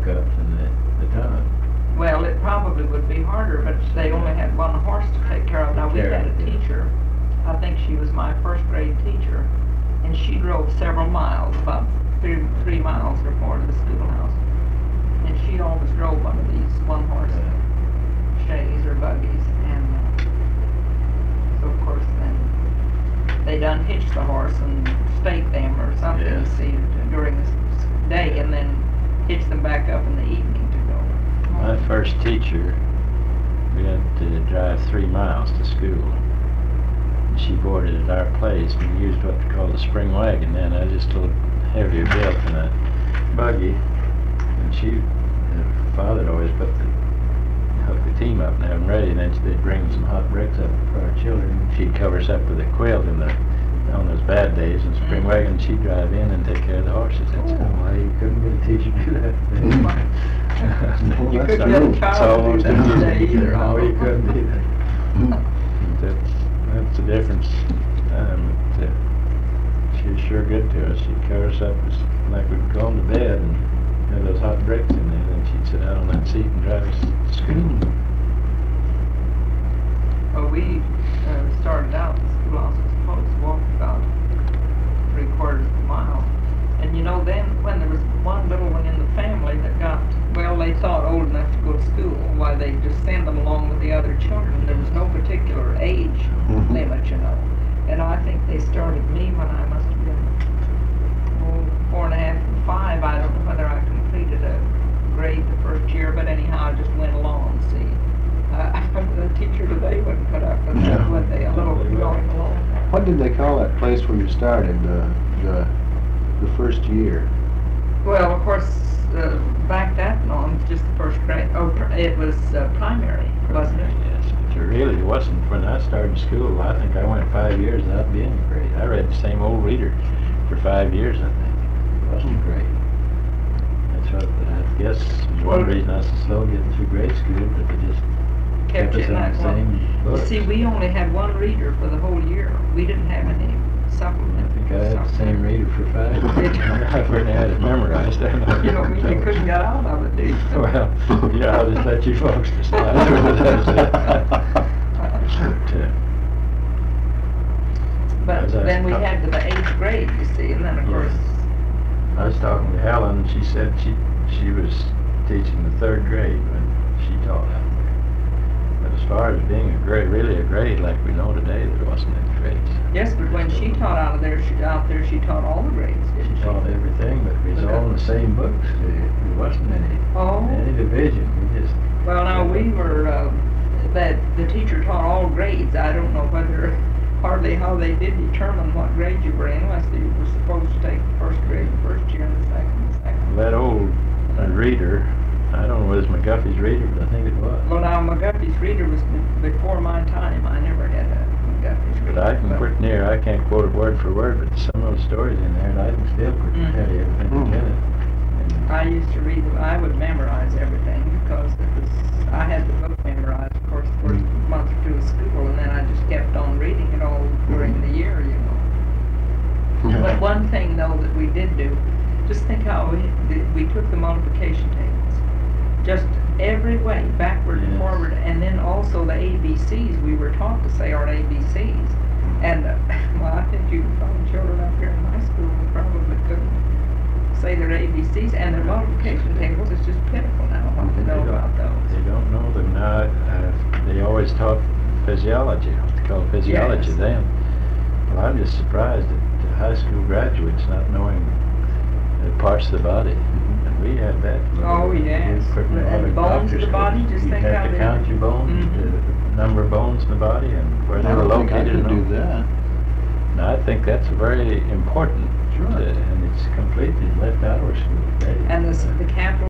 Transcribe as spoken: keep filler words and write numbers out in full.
hookups and the, the tunnel. Well, it probably would be harder, but they only had one horse to take care of. Now, we Care had of, a yeah. teacher, I think she was my first grade teacher, and she drove several miles, about three, three miles or more to the schoolhouse. And she always drove one of these one-horse shays or buggies, and uh, so of course then they done hitched the horse and staked them or something, Yeah. see, during the s- day, and then hitched them back up in the evening to go. My first teacher, we had to drive three miles to school. And she boarded at our place, and we used what they call the spring wagon then. I was just a little heavier built than a buggy. And she, her father always put the, hook the team up and have them ready, and then they'd bring some hot bricks up for our children. She'd cover us up with a quilt in the, on those bad days in the spring wagon. She'd drive in and take care of the horses. That's why you couldn't get a teacher to do that. You That's couldn't our get a rule. It's child to do almost that easy. today either, huh? No, you couldn't either. That's, that's the difference. Um, but, uh, she was sure good to us. She'd cover us up as, like we'd go to bed and have those hot bricks in there, and then she'd sit out on that seat and drive us to school. Well, we uh, started out, the schoolhouse was supposed to walk about three quarters of a mile. And you know, then when there was one little one in the family that got, well, they thought old enough to go to school, why they just send them along with the other children. There was no particular age Mhm. limit, you know. And I think they started me when I must have been oh, four and a half and five. I don't know whether I completed a grade the first year, but anyhow, I just went along, see. Uh, the teacher today wouldn't put up with that, No. would they, a little going along. What did they call that place where you started, the, the, the first year? Well, of course, uh, back that long, it was just the first grade. Oh, pr- it was uh, primary, wasn't it? Yes, but it really wasn't. When I started school, I think I went five years without being in grade. I read the same old reader for five years, I think. It wasn't grade. That's what, I guess, is Well, one reason I was so slow getting through grade school, but they just Kept kept you us in on that the one. same books. See, we only had one reader for the whole year. We didn't have any supplement. I think I had the same reader for five Did years. you? I pretty had it memorized. I know. You don't mean you couldn't get out of it, do you? Well, yeah, I'll just let you folks decide. But As I then we was had to the eighth grade, you see, and then of Yes. course, I was talking to Helen, and she said she she was teaching the third grade when she taught out there. But as far as being a grade, really a grade like we know today, there wasn't any grades. yes, but when she taught out of there, she, out there, she taught all the grades, didn't She she? taught everything, but we was all in the same books. There, there wasn't any Oh. any division. We just Well, now, we were, uh, that, the teacher taught all grades. I don't know whether, hardly how they did determine what grade you were in, unless you were supposed to take the first grade the first year and the second the second. that old uh, reader. I don't know whether it was McGuffey's reader, but I think it was. Well, now, McGuffey's reader was be- before my time. I never had a McGuffey's reader. But I can but- pretty near, I can't quote it word for word, but some of those stories in there, and I can still pretty Mhm. tell you everything Mm. in it. And I used to read them. I would memorize everything because it was, I had the book memorized, of course, the first Mm. month or two of school, and then I just kept on reading it all during the year, you know. Yeah. But one thing, though, that we did do, just think how we, that we took the multiplication tables. Just every way, backward and Yes. forward, and then also the A B Cs, we were taught to say our A B Cs. And, uh, well, I think you can find children up here in my school who probably couldn't say their A B Cs, and their multiplication tables is just pitiful now, what to They know don't- about those. They don't know them now. Uh, they always taught physiology, what they call physiology Yes. then. Well, I'm just surprised at high school graduates not knowing uh, parts of the body. And we had that. Oh, We yes. put in And all the our bones of doctor's the body, courses. just You think had how to they- count your bones, Mhm. the number of bones in the body, and where I they were don't think I located. could and do all. that. Now, I think that's very important. Sure. to- and it's completely left out of our school today. And the, s- the capital